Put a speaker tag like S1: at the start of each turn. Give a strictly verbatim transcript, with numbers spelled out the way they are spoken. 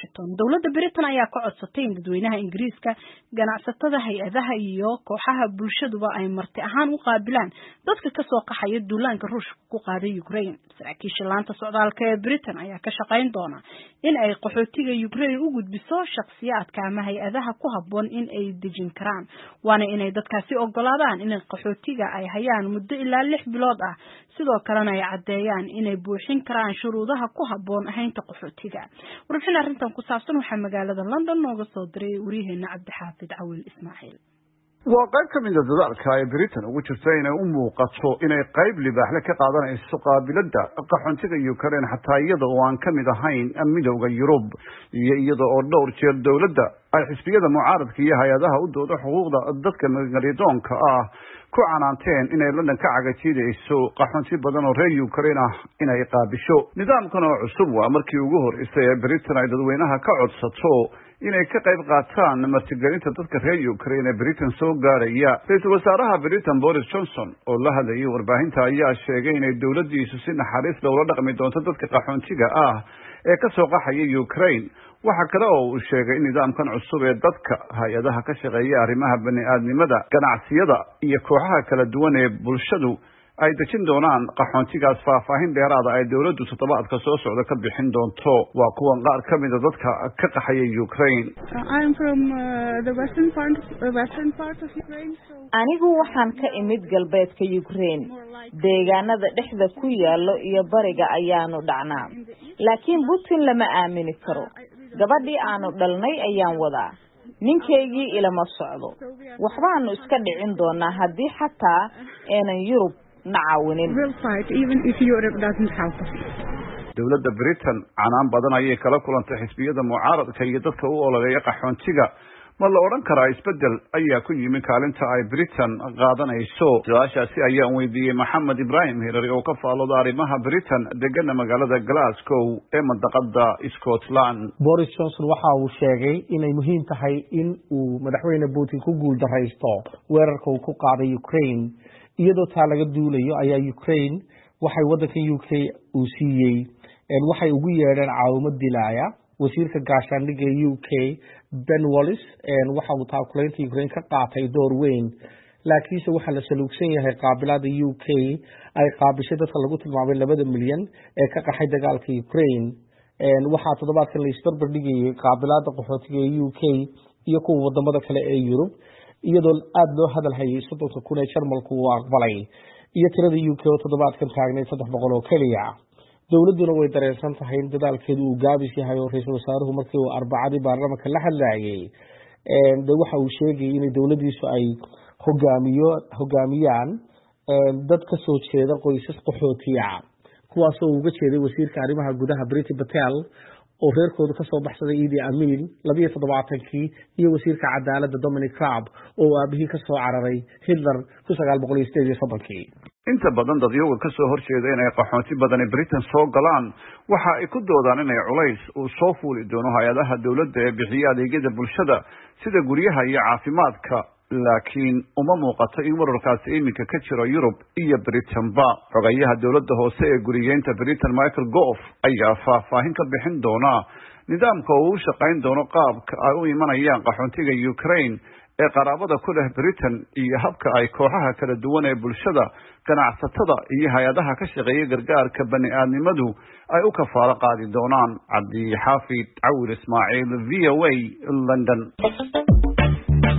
S1: Washington. Dowladda Britain ayaa ka codsatay in dadweynaha Ingiriiska, ganacsatada, hay'adaha iyo kooxaha bulshaduba ay marti ahaan u qaabilaan dadka ka soo qaxaya duulaanka Ruushka ku qaaday Ukraine. Saraakiisha laanta socdaalka ee Britain ayaa ka shaqayn doona in ay qaxootiga Ukraine u gudbiso shakhsiyaadka ama hay'adaha ku habboon in ay dejin karaan, waana inay dadkaasi ogolaadaan in qaxootiga ay hayaan muddo ilaa lix bilood ah, sidoo kalena ay caddeeyaan inay buuxin karaan shuruudaha ku habboon ahaynta qaxootiga. Warbixin arrintan ku saabsan waxaa magaalada London nooga soo diray wariyaheena Cabdixaafid Cawil Ismaaciil.
S2: waa qayb ka mid ah dadaalka ay Britain ugu jirto inay u muuqato inay qayb libaax ka qaadanayso qaabilada qaxoontiga Ukraine xataa iyada oo aan ka mid ahayn midowga Yurub, iyo iyada oo dhowr jeer dowladda ay xisbiyada mucaaradka iyo hay'adaha u dooda xuquuqda dadka magaalooyinka ah ku canaanteen inay London ka cagajidayso qaxoonti badan oo reer Ukraine ah inay qaabisho. Nidaamkan oo cusub waa markii ugu horeysay ee Britain ay dadweynaha ka codsato inay ka qayb qaataan martigelinta dadka reer Ukraine ee Britain soo gaaraya. Ra'iisul wasaaraha Britain Boris Johnson oo la hadlayay warbaahinta ayaa sheegay inay dowladdiisu si naxariis leh ula dhaqmi doonto dadka qaxoontiga ah ee ka soo qaxaya Ukraine. waxa kale oo uu sheegay in nidaamkan cusub ee dadka hay'adaha ka shaqeeya arrimaha bani'aadnimada, ganacsiyada iyo kooxaha kala duwan ee bulshadu ay dejin doonaan qaxoontigaas faahfaahin dheeraad ah ay dowladdu toddobaadka soo socda ka bixin doonto. waa kuwan qaar ka mid ah dadka ka qaxaya Ukraine.
S3: I'm from uh, the western part of the western part of Ukraine. So
S4: anigu waxaan ka imid galbeedka Ukraine. deegaanada dhexda ku yaalo iyo bariga ayaanu dhacnaa. laakiin Putin lama aamini karo. gabadhii aanu dhalnay ayaan wadaa. ninkeygii ilama socdo. waxbaanu iska dhicin doonaa haddii xataa aanan Yurub nacaawinin.
S2: dowladda Britain canaan badan ayay kala kulantay xisbiyada mucaaradka iyo dadka u ololeeya qaxoontiga. ma la odhan karaa isbedel ayaa ku yimi kaalinta ay Britain qaadanayso? su-aashaasi ayaan weydiiyey Maxamed Ibrahim Hirari oo ka faalooda arrimaha Britain degana magaalada Glasgow ee mandaqada Scotland.
S5: Boris Johnson waxa uu sheegay inay muhiim tahay in uu madaxweyne Putin ku guul dareysto weerarka uu ku qaaday Ukraine. iyadoo taa laga duulayo ayaa Ukraine waxay wadanka U K uu siiyay in waxay ugu yeedheen caawimad dilaaya. wasiirka gaashaandhigga U K Ben Wallace een waxa uu taakuleynta Ukraine ka qaatay door weyn, laakiinse waxa la saluugsan yahay qaabilada U K ay qaabishay dadka lagu tilmaamay labada milyan ee ka qaxay dagaalka Ukraine. een waxa toddobaadkan la isbarbar dhigay qaabilada qaxootiga ee U K iyo kuwa wadamada kale ee Yurub, iyadoo aad loo hadal hayay soddonka kun ee Jarmalku uu aqbalay iyo tirada U K oo toddobaadkan taagnay saddex boqol oo kaliya. dowladuna way dareensan tahay in dadaalkeedu uu gaabis yahay oo ra'iisul wasaaruhu markii uu arbacadii baarlamaanka la hadlayay een waxa uu sheegay in dowladiisu ay hogaamiyo hogaamiyaan dad ka soo jeeda qoysas qaxootiga, kuwaas oo uga jeeday wasiirka arrimaha gudaha Priti Patel oo reerkooda ka soo baxsaday Idi Amin laba iyo toddobaatankii iyo wasiirka cadaaladda Dominic Raab oo aabihii ka soo cararay Hitler kun sagaal boqol iyo siddeed iyo soddonkii.
S2: inta badan dadyoga ka soo horjeeda inay qaxoonti badan ee Britain soo galaan waxa ay ku doodaan inay culays uu soo fuuli doono hay'adaha dowladda ee bixiya adeegyada bulshada sida guryaha iyo caafimaadka, laakiin uma muuqato in wararkaasi iminka ka jiro Yurub iyo Britain-ba. xogayaha dowladda hoose ee guriyeynta Britain Michael Gove ayaa faahfaahin ka bixin doona nidaamka uu shaqayn doono qaabka ay u imanayaan qaxoontiga Ukraine ee qaraabada ku leh Britain iyo habka ay kooxaha kala duwan ee bulshada, ganacsatada iyo hay'adaha ka shaqeeya gargaarka bani'aadnimadu ay u kafaalo qaadi doonaan. Cabdixaafid Cawil Ismaaciil, V O A, London.